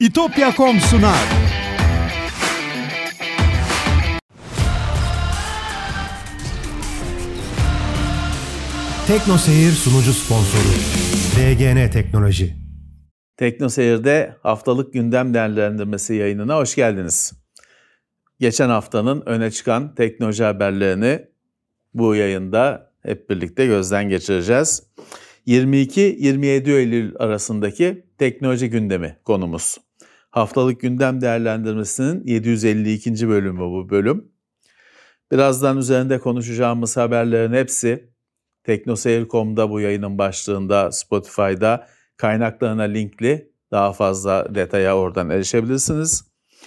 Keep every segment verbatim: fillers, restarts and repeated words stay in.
İtopya nokta com sunar. Teknoseyir sunucu sponsoru D G N Teknoloji. Teknoseyir'de haftalık gündem değerlendirmesi yayınına hoş geldiniz. Geçen haftanın öne çıkan teknoloji haberlerini bu yayında hep birlikte gözden geçireceğiz. yirmi iki yirmi yedi Eylül arasındaki teknoloji gündemi konumuz. Haftalık gündem değerlendirmesinin yedi yüz elli ikinci bölümü bu bölüm. Birazdan üzerinde konuşacağımız haberlerin hepsi teknoseyir nokta com'da bu yayının başlığında, Spotify'da kaynaklarına linkli, daha fazla detaya oradan erişebilirsiniz.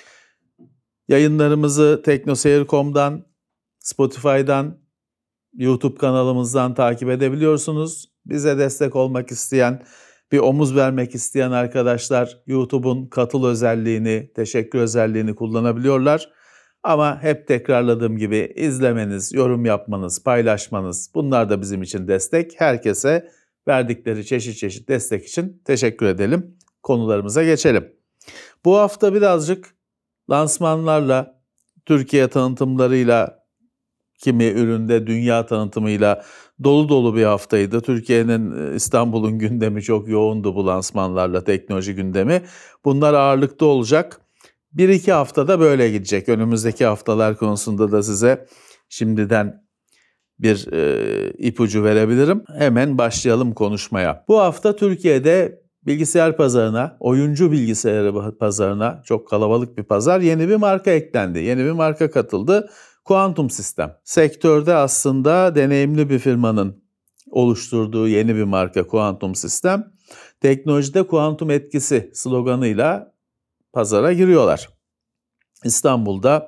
Yayınlarımızı teknoseyir nokta com'dan, Spotify'dan, YouTube kanalımızdan takip edebiliyorsunuz. Bize destek olmak isteyen, bir omuz vermek isteyen arkadaşlar YouTube'un katıl özelliğini, teşekkür özelliğini kullanabiliyorlar. Ama hep tekrarladığım gibi izlemeniz, yorum yapmanız, paylaşmanız, bunlar da bizim için destek. Herkese verdikleri çeşit çeşit destek için teşekkür edelim. Konularımıza geçelim. Bu hafta birazcık lansmanlarla, Türkiye tanıtımlarıyla, kimi üründe dünya tanıtımıyla dolu dolu bir haftaydı. Türkiye'nin, İstanbul'un gündemi çok yoğundu bu lansmanlarla, teknoloji gündemi. Bunlar ağırlıkta olacak. Bir iki haftada böyle gidecek. Önümüzdeki haftalar konusunda da size şimdiden bir e, ipucu verebilirim. Hemen başlayalım konuşmaya. Bu hafta Türkiye'de bilgisayar pazarına, oyuncu bilgisayarı pazarına, çok kalabalık bir pazar, yeni bir marka eklendi. Yeni bir marka katıldı. Quantum System. Sektörde aslında deneyimli bir firmanın oluşturduğu yeni bir marka Quantum System. Teknolojide kuantum etkisi sloganıyla pazara giriyorlar. İstanbul'da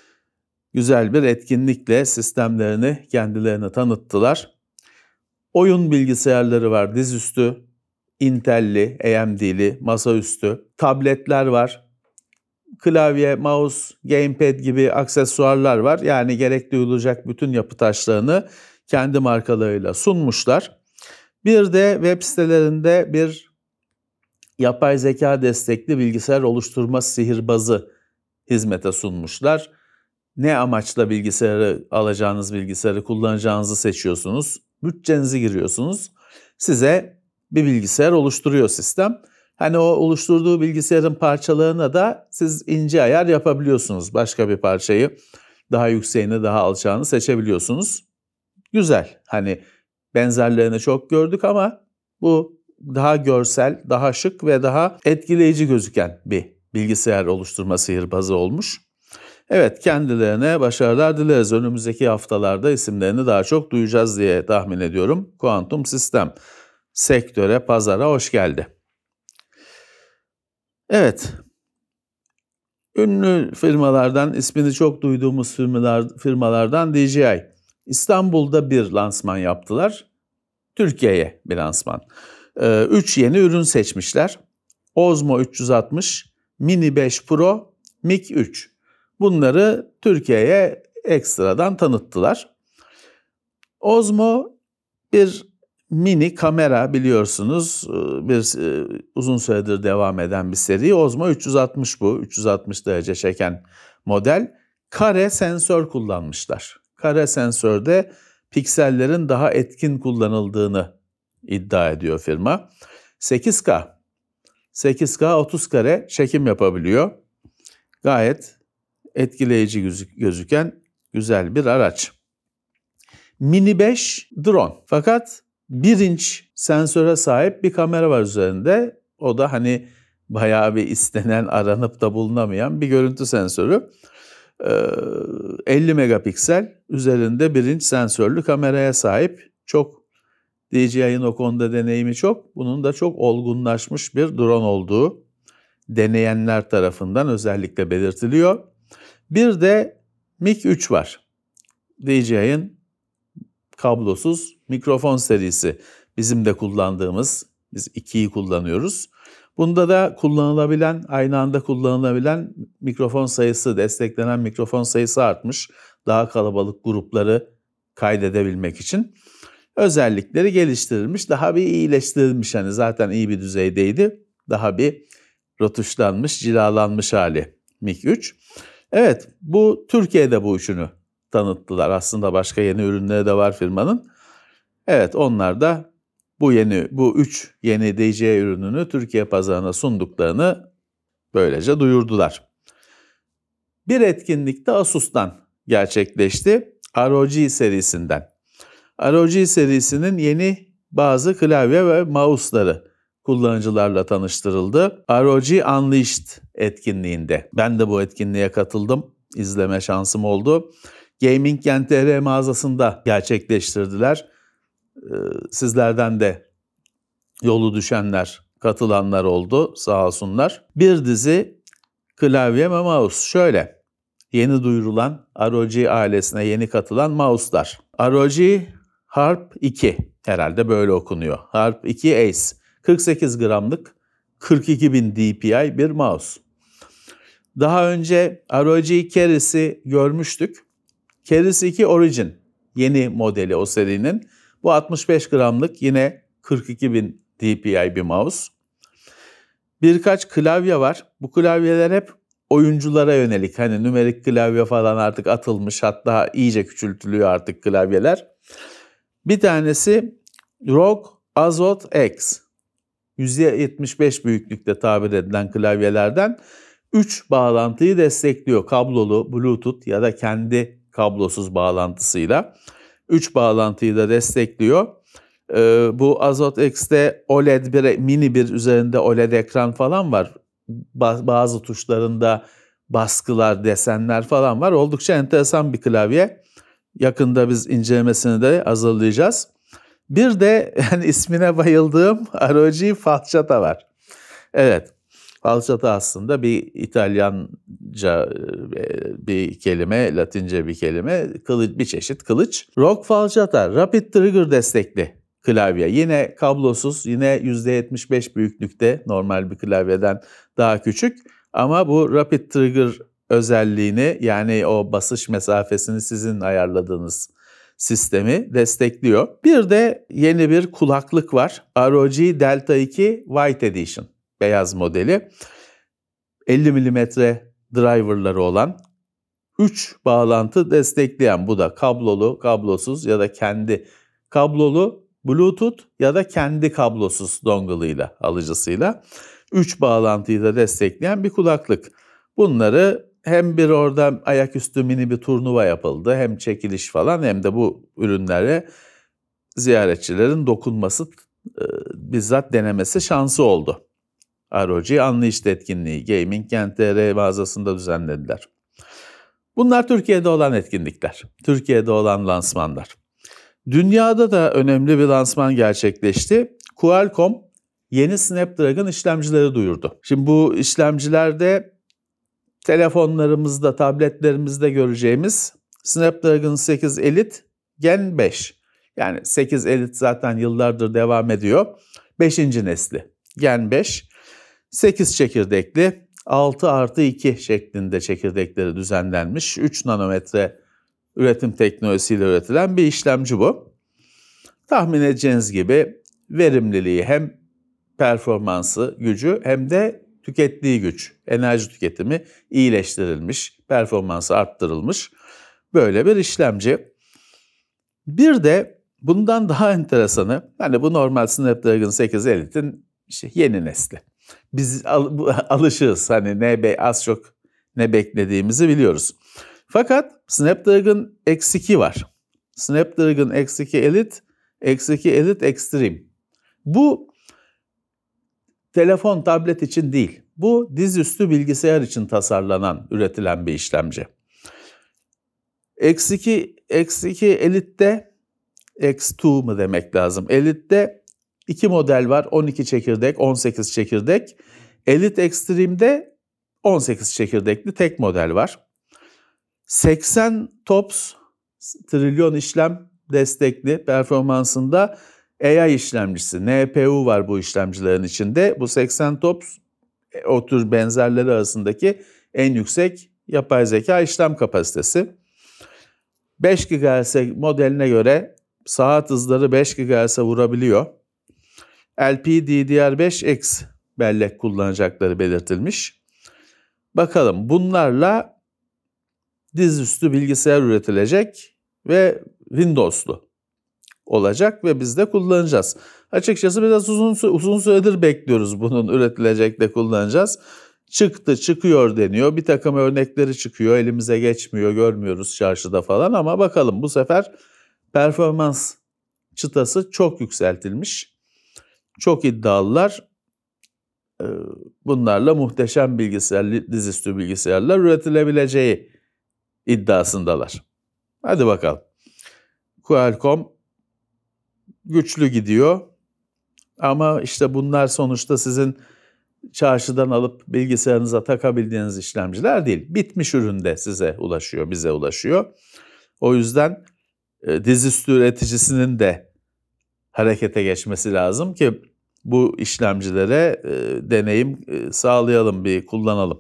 güzel bir etkinlikle sistemlerini, kendilerini tanıttılar. Oyun bilgisayarları var, dizüstü, Intel'li, A M D'li, masaüstü, tabletler var. Klavye, mouse, gamepad gibi aksesuarlar var. Yani gerek duyulacak bütün yapı taşlarını kendi markalarıyla sunmuşlar. Bir de web sitelerinde bir yapay zeka destekli bilgisayar oluşturma sihirbazı hizmete sunmuşlar. Ne amaçla bilgisayarı alacağınız bilgisayarı kullanacağınızı seçiyorsunuz. Bütçenizi giriyorsunuz. Size bir bilgisayar oluşturuyor sistem. Hani o oluşturduğu bilgisayarın parçalarına da siz ince ayar yapabiliyorsunuz. Başka bir parçayı daha yükseğini, daha alçağını seçebiliyorsunuz. Güzel. Hani benzerlerini çok gördük ama bu daha görsel, daha şık ve daha etkileyici gözüken bir bilgisayar oluşturma sihirbazı olmuş. Evet, kendilerine başarılar dileriz. Önümüzdeki haftalarda isimlerini daha çok duyacağız diye tahmin ediyorum. Quantum System sektöre, pazara hoş geldi. Evet, ünlü firmalardan, ismini çok duyduğumuz firmalar, firmalardan D J I. İstanbul'da bir lansman yaptılar. Türkiye'ye bir lansman. Ee, üç yeni ürün seçmişler. Osmo üç yüz altmış, Mini beş Pro, Mic üç. Bunları Türkiye'ye ekstradan tanıttılar. Osmo bir mini kamera, biliyorsunuz, bir uzun süredir devam eden bir seri. Osmo üç yüz altmış bu, üç yüz altmış derece çeken model. Kare sensör kullanmışlar. Kare sensörde piksellerin daha etkin kullanıldığını iddia ediyor firma. sekiz K, sekiz K otuz kare çekim yapabiliyor. Gayet etkileyici gözüken güzel bir araç. Mini beş drone. Fakat bir inç sensöre sahip bir kamera var üzerinde. O da hani bayağı bir istenen, aranıp da bulunamayan bir görüntü sensörü. elli megapiksel üzerinde bir inç sensörlü kameraya sahip. Çok D J I'nin o konuda deneyimi çok. Bunun da çok olgunlaşmış bir drone olduğu deneyenler tarafından özellikle belirtiliyor. Bir de Mic üç var. D J I'nin kablosuz mikrofon serisi. Bizim de kullandığımız, biz ikiyi kullanıyoruz. Bunda da kullanılabilen, aynı anda kullanılabilen mikrofon sayısı, desteklenen mikrofon sayısı artmış. Daha kalabalık grupları kaydedebilmek için. Özellikleri geliştirilmiş, daha bir iyileştirilmiş. Hani zaten iyi bir düzeydeydi. Daha bir rötuşlanmış, cilalanmış hali Mig üç. Evet, bu Türkiye'de bu üçünü tanıttılar. Aslında başka yeni ürünleri de var firmanın. Evet, onlar da bu yeni, bu üç yeni D J I ürününü Türkiye pazarına sunduklarını böylece duyurdular. Bir etkinlik de Asus'tan gerçekleşti. R O G serisinden. R O G serisinin yeni bazı klavye ve mouse'ları kullanıcılarla tanıştırıldı. R O G Unleashed etkinliğinde. Ben de bu etkinliğe katıldım. İzleme şansım oldu. Gaming Gen T R mağazasında gerçekleştirdiler. Sizlerden de yolu düşenler, katılanlar oldu, sağ olsunlar. Bir dizi klavye ve mouse. Şöyle, yeni duyurulan R O G ailesine yeni katılan mouse'lar. R O G Harp iki, herhalde böyle okunuyor. Harp iki Ace, kırk sekiz gramlık, kırk iki bin D P I bir mouse. Daha önce R O G Keris'i görmüştük. Keris iki Origin, yeni modeli o serinin. Bu altmış beş gramlık, yine kırk iki bin D P I bir mouse. Birkaç klavye var. Bu klavyeler hep oyunculara yönelik. Hani nümerik klavye falan artık atılmış, hatta iyice küçültülüyor artık klavyeler. Bir tanesi R O G Azot X. yüz yetmiş beş büyüklükte tabir edilen klavyelerden üç bağlantıyı destekliyor. Kablolu, Bluetooth ya da kendi kablosuz bağlantısıyla üç bağlantıyı da destekliyor. Ee, bu Azot X'te O L E D bir, mini bir üzerinde O L E D ekran falan var. Ba- bazı tuşlarında baskılar, desenler falan var. Oldukça enteresan bir klavye. Yakında biz incelemesini de hazırlayacağız. Bir de yani ismine bayıldığım R O G Falçata var. Evet, falçata aslında bir İtalyanca bir kelime, Latince bir kelime, kılıç, bir çeşit kılıç. R O G Falçata, Rapid Trigger destekli klavye. Yine kablosuz, yine yüzde yetmiş beş büyüklükte, normal bir klavyeden daha küçük. Ama bu Rapid Trigger özelliğini, yani o basış mesafesini sizin ayarladığınız sistemi destekliyor. Bir de yeni bir kulaklık var. R O G Delta iki White Edition, beyaz modeli. elli milimetre driverları olan, üç bağlantı destekleyen, bu da kablolu, kablosuz ya da kendi kablolu, Bluetooth ya da kendi kablosuz dongle'ıyla, alıcısıyla üç bağlantıyı da destekleyen bir kulaklık. Bunları hem bir orada ayaküstü mini bir turnuva yapıldı, hem çekiliş falan, hem de bu ürünlere ziyaretçilerin dokunması, e, bizzat denemesi şansı oldu. R O G Unleashed etkinliği Gaming Gen T R mağazasında düzenlediler. Bunlar Türkiye'de olan etkinlikler, Türkiye'de olan lansmanlar. Dünyada da önemli bir lansman gerçekleşti. Qualcomm yeni Snapdragon işlemcileri duyurdu. Şimdi bu işlemcilerde telefonlarımızda, tabletlerimizde göreceğimiz Snapdragon sekiz Elite Gen beş. Yani sekiz Elite zaten yıllardır devam ediyor. beşinci nesli Gen beş. sekiz çekirdekli, altı artı iki şeklinde çekirdekleri düzenlenmiş, üç nanometre üretim teknolojisiyle üretilen bir işlemci bu. Tahmin edeceğiniz gibi verimliliği, hem performansı, gücü, hem de tükettiği güç, enerji tüketimi iyileştirilmiş, performansı arttırılmış böyle bir işlemci. Bir de bundan daha enteresanı, hani bu normal Snapdragon sekiz Elite'in işte yeni nesli. Biz al, bu, alışığız, hani ne be, az çok ne beklediğimizi biliyoruz. Fakat Snapdragon X iki var. Snapdragon X iki Elite, X iki Elite Extreme. Bu telefon, tablet için değil. Bu dizüstü bilgisayar için tasarlanan, üretilen bir işlemci. X iki, X iki Elite'de, X iki mu demek lazım. Elite'de iki model var. on iki çekirdek, on sekiz çekirdek. Elite Extreme'de on sekiz çekirdekli tek model var. seksen TOPS trilyon işlem destekli performansında A I işlemcisi, N P U var bu işlemcilerin içinde. Bu seksen TOPS o tür benzerleri arasındaki en yüksek yapay zeka işlem kapasitesi. beş gigahertz modeline göre saat hızları beş gigahertz'e vurabiliyor. L P D D R beş X bellek kullanacakları belirtilmiş. Bakalım bunlarla dizüstü bilgisayar üretilecek ve Windows'lu olacak ve biz de kullanacağız. Açıkçası biraz uzun uzun süredir bekliyoruz bunun üretilecek de kullanacağız. Çıktı, çıkıyor deniyor. Bir takım örnekleri çıkıyor. Elimize geçmiyor, görmüyoruz çarşıda falan ama bakalım bu sefer performans çıtası çok yükseltilmiş. Çok iddialılar. Bunlarla muhteşem bilgisayar, dizüstü bilgisayarlar üretilebileceği iddiasındalar. Hadi bakalım. Qualcomm güçlü gidiyor. Ama işte bunlar sonuçta sizin çarşıdan alıp bilgisayarınıza takabildiğiniz işlemciler değil. Bitmiş üründe size ulaşıyor, bize ulaşıyor. O yüzden e, dizüstü üreticisinin de harekete geçmesi lazım ki bu işlemcilere e, deneyim e, sağlayalım, bir kullanalım.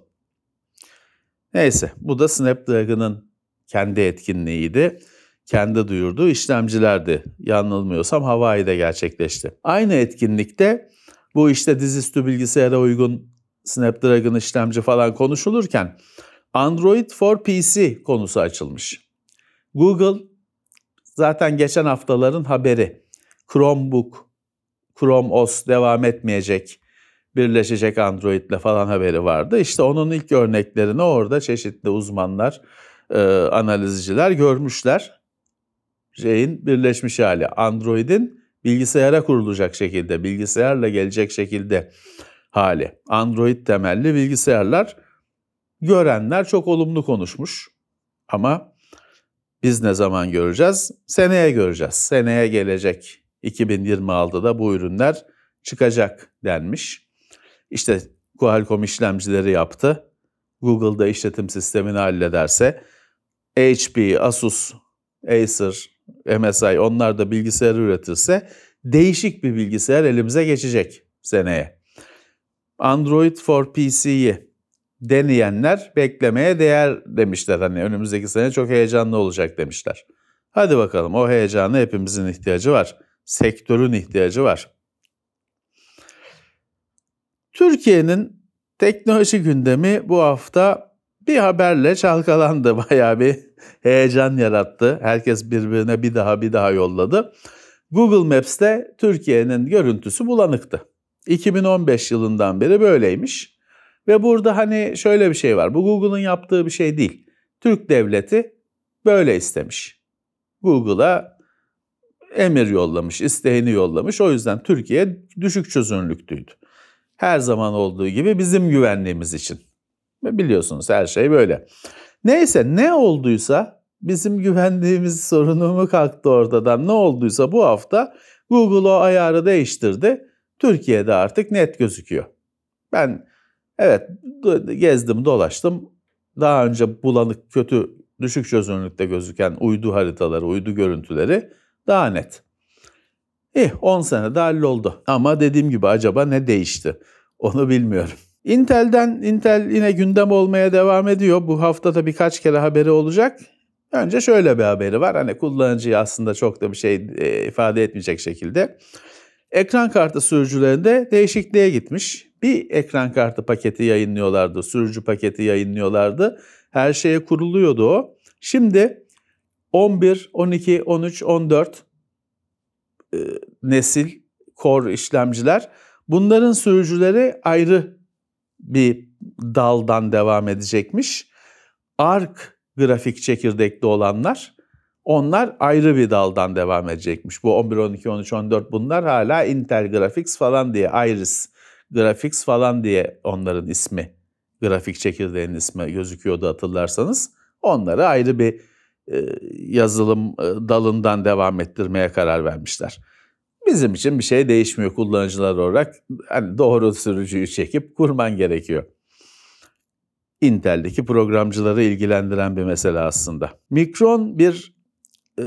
Neyse, bu da Snapdragon'ın kendi etkinliğiydi. Kendi duyurduğu işlemcilerdi. Yanılmıyorsam Hawaii'de gerçekleşti. Aynı etkinlikte bu işte dizüstü bilgisayara uygun Snapdragon işlemci falan konuşulurken Android for P C konusu açılmış. Google zaten geçen haftaların haberi. Chromebook, Chrome O S devam etmeyecek, birleşecek Android'le falan haberi vardı. İşte onun ilk örneklerini orada çeşitli uzmanlar, e, analizciler görmüşler. Şeyin birleşmiş hali, Android'in bilgisayara kurulacak şekilde, bilgisayarla gelecek şekilde hali. Android temelli bilgisayarlar, görenler çok olumlu konuşmuş. Ama biz ne zaman göreceğiz? Seneye göreceğiz. Seneye gelecek iki bin yirmi altıda bu ürünler çıkacak denmiş. İşte Qualcomm işlemcileri yaptı. Google'da işletim sistemini hallederse, H P, Asus, Acer, M S I onlar da bilgisayar üretirse değişik bir bilgisayar elimize geçecek seneye. Android for P C'yi deneyenler beklemeye değer demişler. Hani önümüzdeki sene çok heyecanlı olacak demişler. Hadi bakalım, o heyecanı hepimizin ihtiyacı var. Sektörün ihtiyacı var. Türkiye'nin teknoloji gündemi bu hafta bir haberle çalkalandı. Bayağı bir heyecan yarattı. Herkes birbirine bir daha bir daha yolladı. Google Maps'te Türkiye'nin görüntüsü bulanıktı. iki bin on beş yılından beri böyleymiş. Ve burada hani şöyle bir şey var. Bu Google'ın yaptığı bir şey değil. Türk devleti böyle istemiş. Google'a emir yollamış, isteğini yollamış. O yüzden Türkiye düşük çözünürlüklüydü. Her zaman olduğu gibi bizim güvenliğimiz için. Ve biliyorsunuz her şey böyle. Neyse, ne olduysa bizim güvenliğimiz sorunu mu kalktı ortadan, ne olduysa bu hafta Google o ayarı değiştirdi. Türkiye'de artık net gözüküyor. Ben evet gezdim dolaştım. Daha önce bulanık, kötü, düşük çözünürlükte gözüken uydu haritaları, uydu görüntüleri daha net. İyi, on senede halloldu. Ama dediğim gibi acaba ne değişti? Onu bilmiyorum. Intel'den, Intel yine gündem olmaya devam ediyor. Bu hafta da birkaç kere haberi olacak. Önce şöyle bir haberi var. Hani kullanıcıya aslında çok da bir şey e, ifade etmeyecek şekilde. Ekran kartı sürücülerinde değişikliğe gitmiş. Bir ekran kartı paketi yayınlıyorlardı, sürücü paketi yayınlıyorlardı. Her şeye kuruluyordu o. Şimdi on bir, on iki, on üç, on dört e, nesil Core işlemciler. Bunların sürücüleri ayrı bir daldan devam edecekmiş. Arc grafik çekirdekli olanlar, onlar ayrı bir daldan devam edecekmiş. Bu on bir, on iki, on üç, on dört bunlar hala Intel Graphics falan diye, Iris Graphics falan diye onların ismi, grafik çekirdeğinin ismi gözüküyordu hatırlarsanız. Onları ayrı bir e, yazılım e, dalından devam ettirmeye karar vermişler. Bizim için bir şey değişmiyor kullanıcılar olarak. Hani doğru sürücüyü çekip kurman gerekiyor. Intel'deki programcıları ilgilendiren bir mesele aslında. Micron bir e,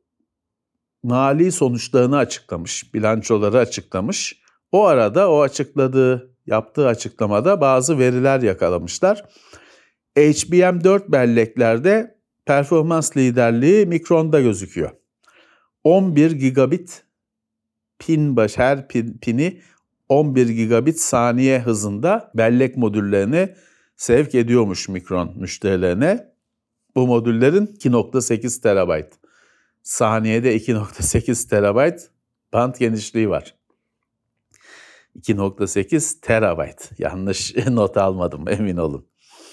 mali sonuçlarını açıklamış, bilançoları açıklamış. O arada o açıkladığı, yaptığı açıklamada bazı veriler yakalamışlar. H B M dört belleklerde performans liderliği Micron'da gözüküyor. on bir gigabit pin baş, her pin, pini on bir gigabit saniye hızında bellek modüllerini sevk ediyormuş Micron müşterilerine. Bu modüllerin iki nokta sekiz terabayt. Saniyede iki nokta sekiz terabayt band genişliği var. iki nokta sekiz terabayt. Yanlış not almadım, emin olun.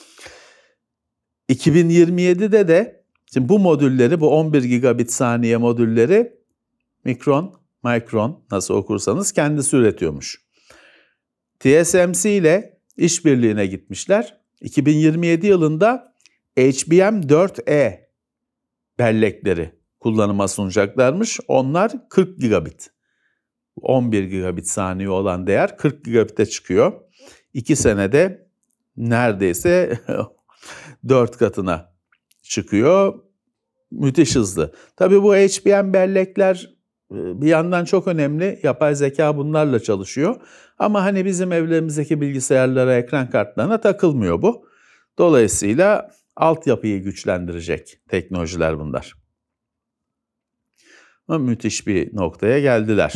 iki bin yirmi yedide de şimdi bu modülleri, bu on bir gigabit saniye modülleri Micron, Micron nasıl okursanız kendisi üretiyormuş. T S M C ile işbirliğine gitmişler. iki bin yirmi yedi yılında H B M dört E bellekleri kullanıma sunacaklarmış. Onlar kırk gigabit. on bir gigabit saniye olan değer kırk gigabit'e çıkıyor. iki senede neredeyse dört katına çıkıyor. Müthiş hızlı. Tabii bu H B M bellekler bir yandan çok önemli. Yapay zeka bunlarla çalışıyor. Ama hani bizim evlerimizdeki bilgisayarlara, ekran kartlarına takılmıyor bu. Dolayısıyla altyapıyı güçlendirecek teknolojiler bunlar. Ama müthiş bir noktaya geldiler.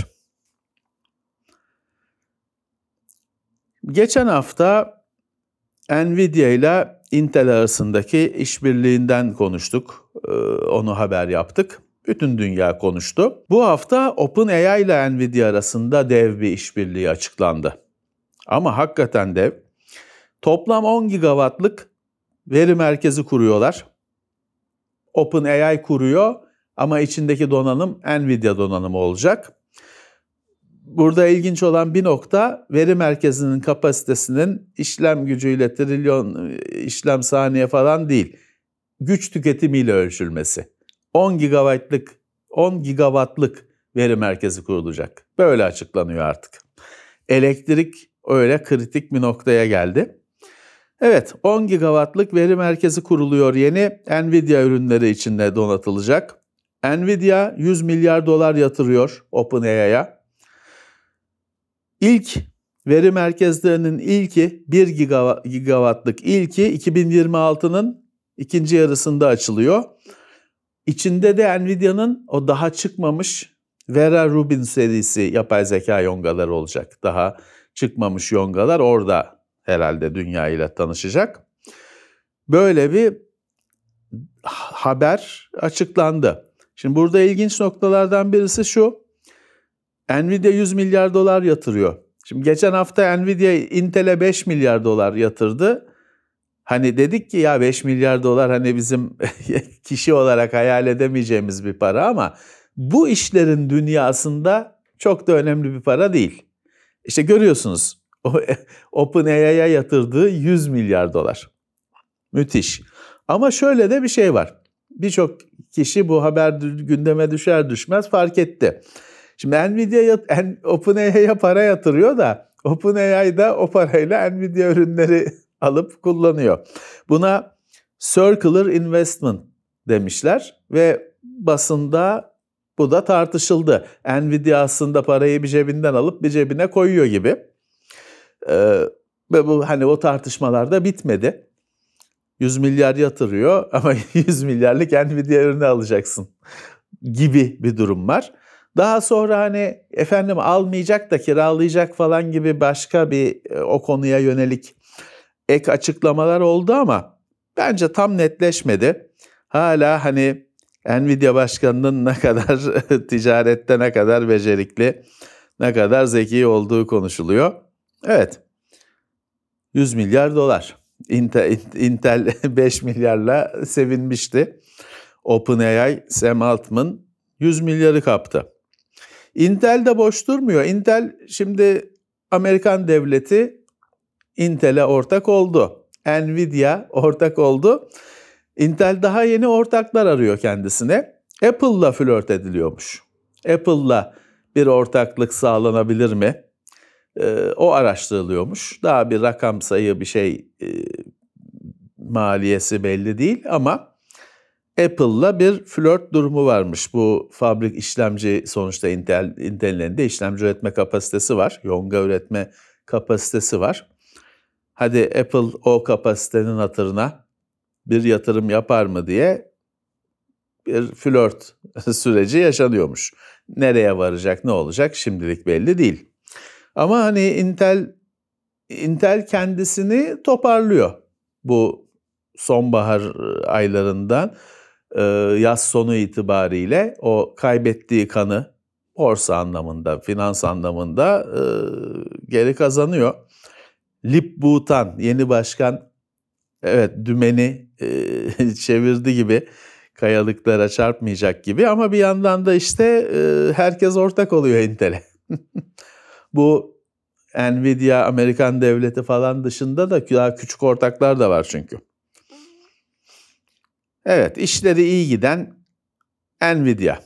Geçen hafta Nvidia ile Intel arasındaki işbirliğinden konuştuk. Onu haber yaptık. Bütün dünya konuştu. Bu hafta OpenAI ile Nvidia arasında dev bir işbirliği açıklandı. Ama hakikaten dev. Toplam on gigawattlık veri merkezi kuruyorlar. OpenAI kuruyor ama içindeki donanım Nvidia donanımı olacak. Burada ilginç olan bir nokta, veri merkezinin kapasitesinin işlem gücüyle trilyon işlem saniye falan değil, güç tüketimiyle ölçülmesi. on gigabaytlık, on gigawattlık veri merkezi kurulacak. Böyle açıklanıyor artık. Elektrik öyle kritik bir noktaya geldi. Evet, on gigawattlık veri merkezi kuruluyor yeni. Nvidia ürünleri içinde donatılacak. Nvidia yüz milyar dolar yatırıyor OpenAI'ya. İlk veri merkezlerinin ilki bir gigawattlık ilki iki bin yirmi altının ikinci yarısında açılıyor. İçinde de Nvidia'nın o daha çıkmamış Vera Rubin serisi yapay zeka yongaları olacak. Daha çıkmamış yongalar orada herhalde dünya ile tanışacak. Böyle bir haber açıklandı. Şimdi burada ilginç noktalardan birisi şu. Nvidia yüz milyar dolar yatırıyor. Şimdi geçen hafta Nvidia Intel'e beş milyar dolar yatırdı. Hani dedik ki ya beş milyar dolar hani bizim kişi olarak hayal edemeyeceğimiz bir para ama bu işlerin dünyasında çok da önemli bir para değil. İşte görüyorsunuz OpenAI'ya yatırdığı yüz milyar dolar. Müthiş. Ama şöyle de bir şey var. Birçok kişi bu haber gündeme düşer düşmez fark etti. Şimdi Nvidia OpenAI'ya para yatırıyor da OpenAI da o parayla Nvidia ürünleri alıp kullanıyor. Buna circular investment demişler ve basında bu da tartışıldı. Nvidia aslında parayı bir cebinden alıp bir cebine koyuyor gibi. Ee, ve bu hani o tartışmalar da bitmedi. yüz milyar yatırıyor ama yüz milyarlık Nvidia ürünü alacaksın gibi bir durum var. Daha sonra hani efendim almayacak da kiralayacak falan gibi başka bir o konuya yönelik ek açıklamalar oldu ama bence tam netleşmedi. Hala hani Nvidia başkanının ne kadar ticarette ne kadar becerikli, ne kadar zeki olduğu konuşuluyor. Evet, yüz milyar dolar. Intel, Intel beş milyarla sevinmişti. OpenAI, Sam Altman yüz milyarı kaptı. Intel de boş durmuyor. Intel şimdi Amerikan devleti Intel'e ortak oldu. Nvidia ortak oldu. Intel daha yeni ortaklar arıyor kendisine. Apple'la flört ediliyormuş. Apple'la bir ortaklık sağlanabilir mi? Ee, o araştırılıyormuş. Daha bir rakam sayı bir şey e, maliyesi belli değil ama Apple'la bir flört durumu varmış. Bu fabrik işlemci sonuçta Intel, Intel'in elinde işlemci üretme kapasitesi var. Yonga üretme kapasitesi var. Hadi Apple o kapasitenin hatırına bir yatırım yapar mı diye bir flört süreci yaşanıyormuş. Nereye varacak, ne olacak şimdilik belli değil. Ama hani Intel Intel kendisini toparlıyor bu sonbahar aylarından yaz sonu itibariyle o kaybettiği kanı borsa anlamında, finans anlamında geri kazanıyor. Lip Butan yeni başkan evet dümeni çevirdi gibi, kayalıklara çarpmayacak gibi, ama bir yandan da işte herkes ortak oluyor Intel'e. Bu Nvidia, Amerikan devleti falan dışında da daha küçük ortaklar da var çünkü. Evet, işleri iyi giden Nvidia.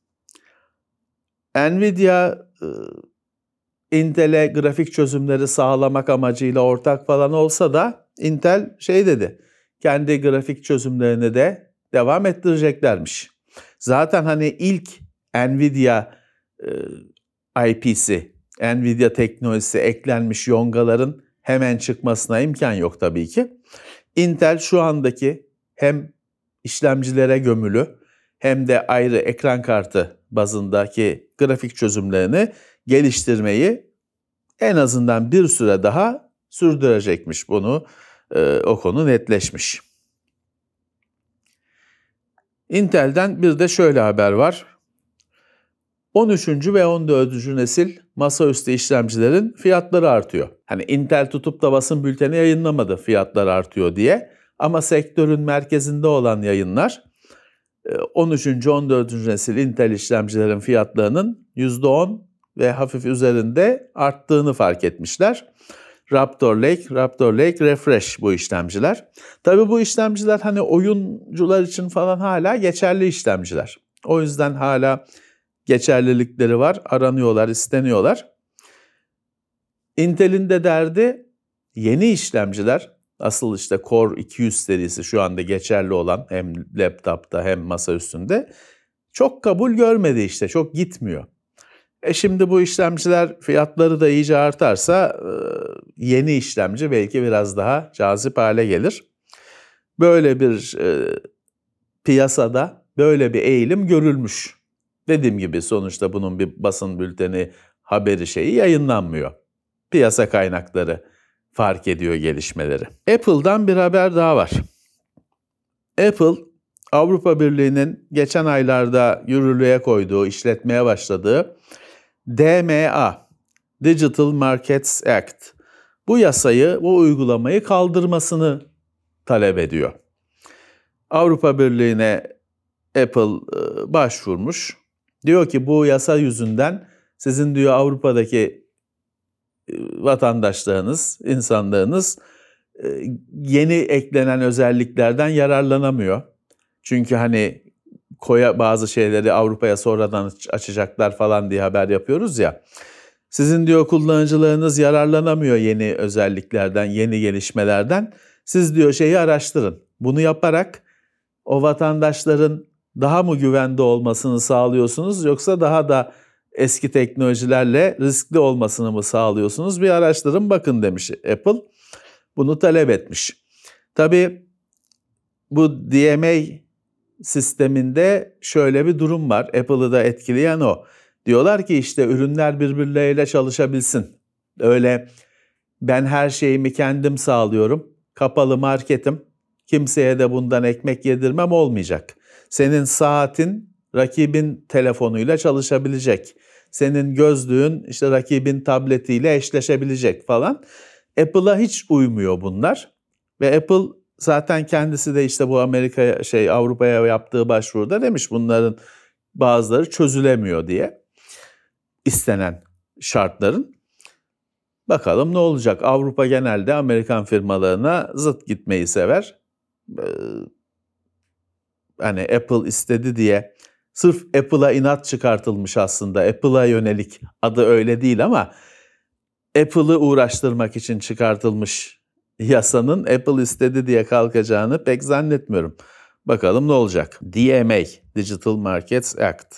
Nvidia Intel'e grafik çözümleri sağlamak amacıyla ortak falan olsa da Intel şey dedi, kendi grafik çözümlerini de devam ettireceklermiş. Zaten hani ilk Nvidia I P'si, Nvidia teknolojisi eklenmiş yongaların hemen çıkmasına imkan yok tabii ki. Intel şu andaki hem işlemcilere gömülü hem de ayrı ekran kartı bazındaki grafik çözümlerini geliştirmeyi en azından bir süre daha sürdürecekmiş. Bunu e, o konu netleşmiş. Intel'den bir de şöyle haber var. on üçüncü ve on dördüncü nesil masaüstü işlemcilerin fiyatları artıyor. Hani Intel tutup da basın bülteni yayınlamadı fiyatlar artıyor diye. Ama sektörün merkezinde olan yayınlar on üçüncü on dördüncü nesil Intel işlemcilerin fiyatlarının yüzde on ve hafif üzerinde arttığını fark etmişler. Raptor Lake, Raptor Lake Refresh bu işlemciler. Tabii bu işlemciler hani oyuncular için falan hala geçerli işlemciler. O yüzden hala geçerlilikleri var, aranıyorlar, isteniyorlar. Intel'in de derdi yeni işlemciler, asıl işte Core iki yüz serisi şu anda geçerli olan hem laptopta hem masaüstünde çok kabul görmedi işte, çok gitmiyor. E şimdi bu işlemciler fiyatları da iyice artarsa yeni işlemci belki biraz daha cazip hale gelir. Böyle bir e, piyasada böyle bir eğilim görülmüş. Dediğim gibi sonuçta bunun bir basın bülteni, haberi şeyi yayınlanmıyor. Piyasa kaynakları fark ediyor gelişmeleri. Apple'dan bir haber daha var. Apple, Avrupa Birliği'nin geçen aylarda yürürlüğe koyduğu, işletmeye başladığı D M A, Digital Markets Act, bu yasayı, bu uygulamayı kaldırmasını talep ediyor. Avrupa Birliği'ne Apple başvurmuş. Diyor ki bu yasa yüzünden sizin diyor Avrupa'daki vatandaşlarınız, insanlarınız yeni eklenen özelliklerden yararlanamıyor. Çünkü hani koya bazı şeyleri Avrupa'ya sonradan açacaklar falan diye haber yapıyoruz ya. Sizin diyor kullanıcılarınız yararlanamıyor yeni özelliklerden, yeni gelişmelerden. Siz diyor şeyi araştırın. Bunu yaparak o vatandaşların daha mı güvende olmasını sağlıyorsunuz, yoksa daha da eski teknolojilerle riskli olmasını mı sağlıyorsunuz? Bir araştırın bakın demiş Apple. Bunu talep etmiş. Tabii bu D M A sisteminde şöyle bir durum var. Apple'ı da etkileyen o. Diyorlar ki işte ürünler birbirleriyle çalışabilsin. Öyle ben her şeyimi kendim sağlıyorum, kapalı marketim, kimseye de bundan ekmek yedirmem olmayacak. Senin saatin rakibin telefonuyla çalışabilecek. Senin gözlüğün işte rakibin tabletiyle eşleşebilecek falan. Apple'a hiç uymuyor bunlar. Ve Apple zaten kendisi de işte bu Amerika'ya şey Avrupa'ya yaptığı başvuruda demiş bunların bazıları çözülemiyor diye. İstenen şartların. Bakalım ne olacak? Avrupa genelde Amerikan firmalarına zıt gitmeyi sever. Ee, hani Apple istedi diye sırf Apple'a inat çıkartılmış aslında. Apple'a yönelik, adı öyle değil ama Apple'ı uğraştırmak için çıkartılmış yasanın Apple istedi diye kalkacağını pek zannetmiyorum. Bakalım ne olacak? D M A, Digital Markets Act.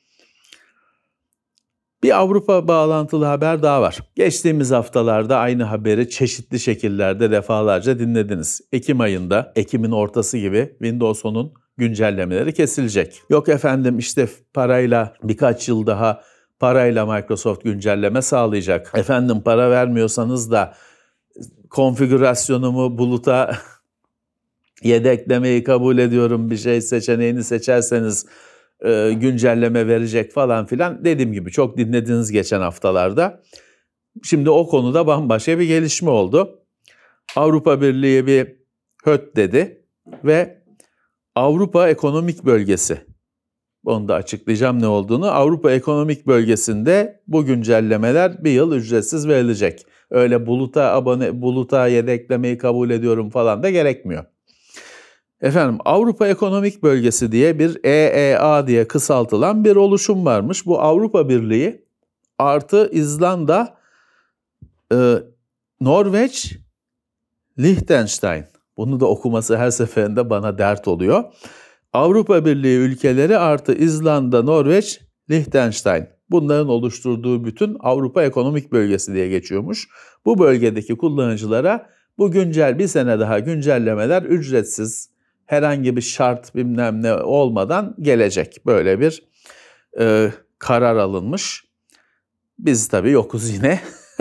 Bir Avrupa bağlantılı haber daha var. Geçtiğimiz haftalarda aynı haberi çeşitli şekillerde defalarca dinlediniz. Ekim ayında, Ekim'in ortası gibi Windows on'un güncellemeleri kesilecek. Yok efendim işte parayla birkaç yıl daha parayla Microsoft güncelleme sağlayacak. Efendim para vermiyorsanız da konfigürasyonumu buluta yedeklemeyi kabul ediyorum bir şey seçeneğini seçerseniz e, güncelleme verecek falan filan. Dediğim gibi çok dinlediniz geçen haftalarda. Şimdi o konuda bambaşka bir gelişme oldu. Avrupa Birliği bir höt dedi ve Avrupa Ekonomik Bölgesi, onu da açıklayacağım ne olduğunu. Avrupa Ekonomik Bölgesi'nde bu güncellemeler bir yıl ücretsiz verilecek. Öyle buluta abone, buluta yedeklemeyi kabul ediyorum falan da gerekmiyor. Efendim Avrupa Ekonomik Bölgesi diye bir E E A diye kısaltılan bir oluşum varmış. Bu Avrupa Birliği artı İzlanda, e, Norveç, Liechtenstein. Bunu da okuması her seferinde bana dert oluyor. Avrupa Birliği ülkeleri artı İzlanda, Norveç, Liechtenstein. Bunların oluşturduğu bütün Avrupa Ekonomik Bölgesi diye geçiyormuş. Bu bölgedeki kullanıcılara bu güncel bir sene daha güncellemeler ücretsiz, herhangi bir şart bilmem ne olmadan gelecek. Böyle bir e, karar alınmış. Biz tabii yokuz yine.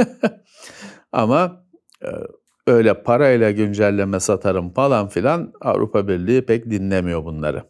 Ama e, öyle parayla güncelleme satarım falan filan Avrupa Birliği pek dinlemiyor bunları.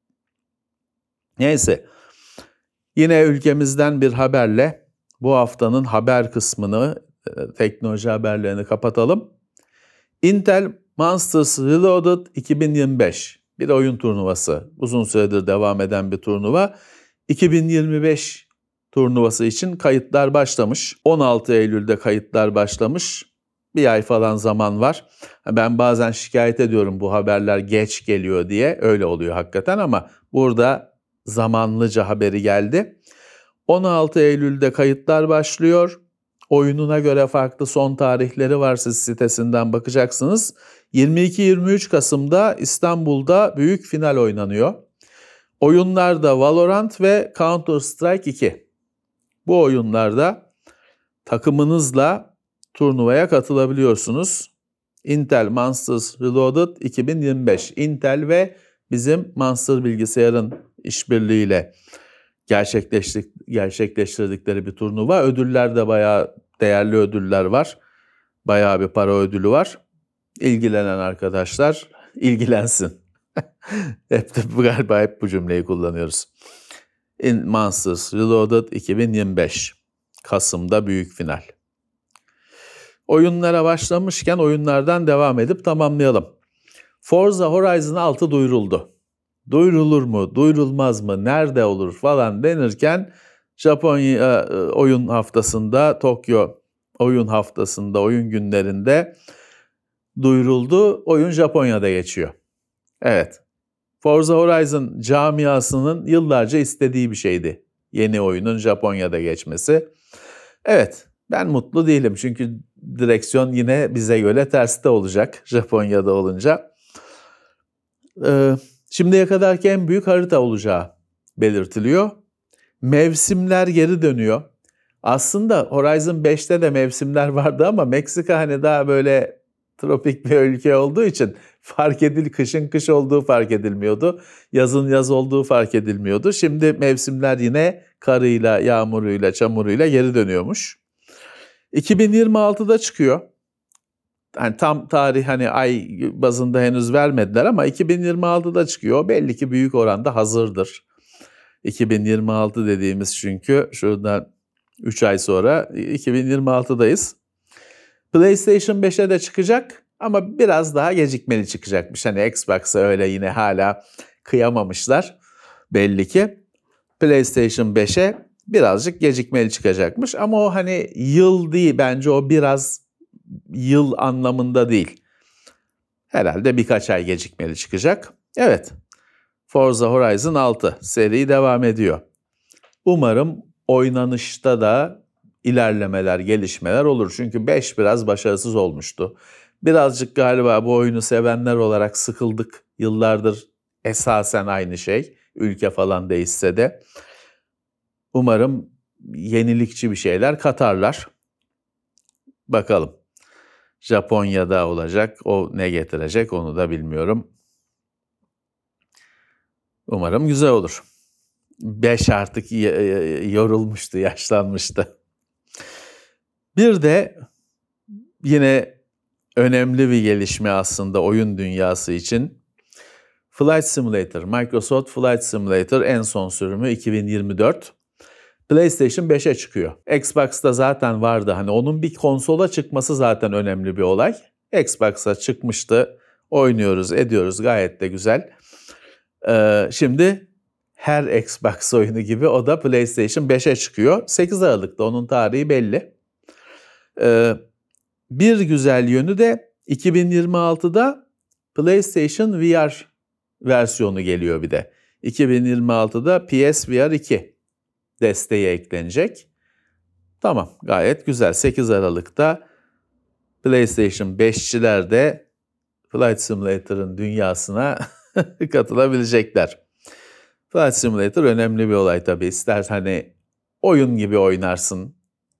Neyse, yine ülkemizden bir haberle bu haftanın haber kısmını, e, teknoloji haberlerini kapatalım. Intel Monsters Reloaded iki bin yirmi beş bir oyun turnuvası. Uzun süredir devam eden bir turnuva. iki bin yirmi beş turnuvası için kayıtlar başlamış. on altı Eylül'de kayıtlar başlamış. Bir ay falan zaman var. Ben bazen şikayet ediyorum bu haberler geç geliyor diye. Öyle oluyor hakikaten ama burada zamanlıca haberi geldi. on altı Eylül'de kayıtlar başlıyor. Oyununa göre farklı son tarihleri var, siz sitesinden bakacaksınız. yirmi iki yirmi üç Kasım'da İstanbul'da büyük final oynanıyor. Oyunlarda Valorant ve Counter Strike iki. Bu oyunlarda takımınızla turnuvaya katılabiliyorsunuz. Intel Monsters Reloaded iki bin yirmi beş. Intel ve bizim Monster Bilgisayar'ın işbirliğiyle gerçekleştirdik, gerçekleştirdikleri bir turnuva. Ödüller de bayağı değerli ödüller var. Bayağı bir para ödülü var. İlgilenen arkadaşlar ilgilensin. Hep de bu, galiba hep bu cümleyi kullanıyoruz. In Monsters Reloaded iki bin yirmi beş. Kasım'da büyük final. Oyunlara başlamışken oyunlardan devam edip tamamlayalım. Forza Horizon altı duyuruldu. Duyurulur mu, duyurulmaz mı, nerede olur falan denirken Japonya oyun haftasında, Tokyo oyun haftasında, oyun günlerinde duyuruldu. Oyun Japonya'da geçiyor. Evet, Forza Horizon camiasının yıllarca istediği bir şeydi. Yeni oyunun Japonya'da geçmesi. Evet, ben mutlu değilim çünkü direksiyon yine bize göre terste olacak Japonya'da olunca. Ee, şimdiye kadarki en büyük harita olacağı belirtiliyor. Mevsimler geri dönüyor. Aslında Horizon beşte de mevsimler vardı ama Meksika hani daha böyle tropik bir ülke olduğu için fark edil, kışın kış olduğu fark edilmiyordu. Yazın yaz olduğu fark edilmiyordu. Şimdi mevsimler yine karıyla, yağmuruyla, çamuruyla geri dönüyormuş. iki bin yirmi altıda çıkıyor. Yani tam tarih hani ay bazında henüz vermediler ama iki bin yirmi altıda çıkıyor. Belli ki büyük oranda hazırdır. iki bin yirmi altı dediğimiz çünkü şuradan üç ay sonra iki bin yirmi altıdayız. PlayStation beşe de çıkacak ama biraz daha gecikmeli çıkacakmış. Hani Xbox'a öyle yine hala kıyamamışlar belli ki. PlayStation beşe birazcık gecikmeli çıkacakmış ama o hani yıl değil, bence o biraz yıl anlamında değil. Herhalde birkaç ay gecikmeli çıkacak. Evet, Forza Horizon altı seri devam ediyor. Umarım oynanışta da ilerlemeler, gelişmeler olur. Çünkü beş biraz başarısız olmuştu. Birazcık galiba bu oyunu sevenler olarak sıkıldık. Yıllardır esasen aynı şey. Ülke falan değişse de. Umarım yenilikçi bir şeyler katarlar. Bakalım. Japonya'da olacak. O ne getirecek onu da bilmiyorum. Umarım güzel olur. beş artık yorulmuştu, yaşlanmıştı. Bir de yine önemli bir gelişme aslında oyun dünyası için. Flight Simulator, Microsoft Flight Simulator en son sürümü iki bin yirmi dört. PlayStation beşe çıkıyor. Xbox'ta zaten vardı. Hani onun bir konsola çıkması zaten önemli bir olay. Xbox'a çıkmıştı. Oynuyoruz, ediyoruz. Gayet de güzel. Ee, şimdi her Xbox oyunu gibi o da PlayStation beşe çıkıyor. sekiz Aralık'ta onun tarihi belli. Ee, bir güzel yönü de iki bin yirmi altıda PlayStation V R versiyonu geliyor bir de. iki bin yirmi altıda P S V R iki desteği eklenecek. Tamam, gayet güzel. sekiz Aralık'ta PlayStation beşçiler de Flight Simulator'ın dünyasına katılabilecekler. Flight Simulator önemli bir olay tabii. İster hani oyun gibi oynarsın,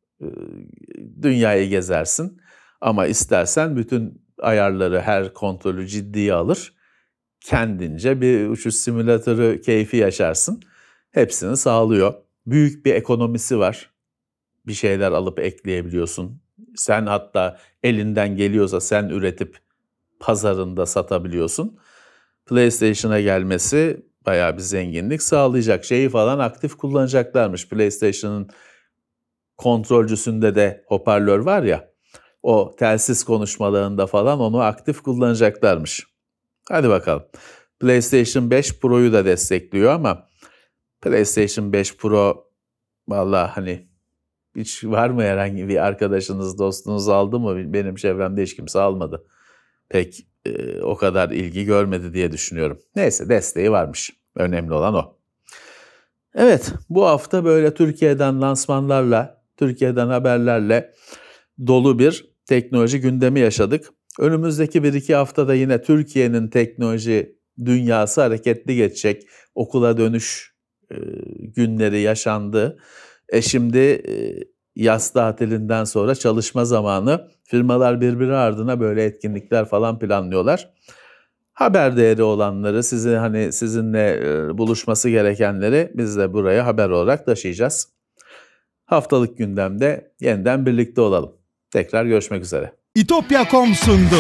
dünyayı gezersin ama istersen bütün ayarları, her kontrolü ciddiye alır. Kendince bir uçuş simülatörü keyfi yaşarsın. Hepsini sağlıyor. Büyük bir ekonomisi var. Bir şeyler alıp ekleyebiliyorsun. Sen hatta elinden geliyorsa sen üretip pazarında satabiliyorsun. PlayStation'a gelmesi bayağı bir zenginlik sağlayacak. Şeyi falan aktif kullanacaklarmış. PlayStation'ın kontrolcüsünde de hoparlör var ya, o telsiz konuşmalarında falan onu aktif kullanacaklarmış. Hadi bakalım. PlayStation beş Pro'yu da destekliyor ama PlayStation beş Pro vallahi hani hiç var mı herhangi bir arkadaşınız, dostunuz aldı mı? Benim çevremde hiç kimse almadı. Pek e, o kadar ilgi görmedi diye düşünüyorum. Neyse, desteği varmış. Önemli olan o. Evet, bu hafta böyle Türkiye'den lansmanlarla, Türkiye'den haberlerle dolu bir teknoloji gündemi yaşadık. Önümüzdeki bir iki haftada yine Türkiye'nin teknoloji dünyası hareketli geçecek. Okula dönüş e, günleri yaşandı. E şimdi e, yaz tatilinden sonra çalışma zamanı. Firmalar birbiri ardına böyle etkinlikler falan planlıyorlar. Haber değeri olanları, sizi hani sizinle e, buluşması gerekenleri biz de buraya haber olarak taşıyacağız. Haftalık gündemde yeniden birlikte olalım. Tekrar görüşmek üzere. İtopya nokta com sundu.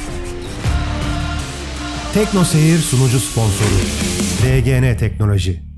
Tekno Seyir sunucu sponsoru D G N Teknoloji.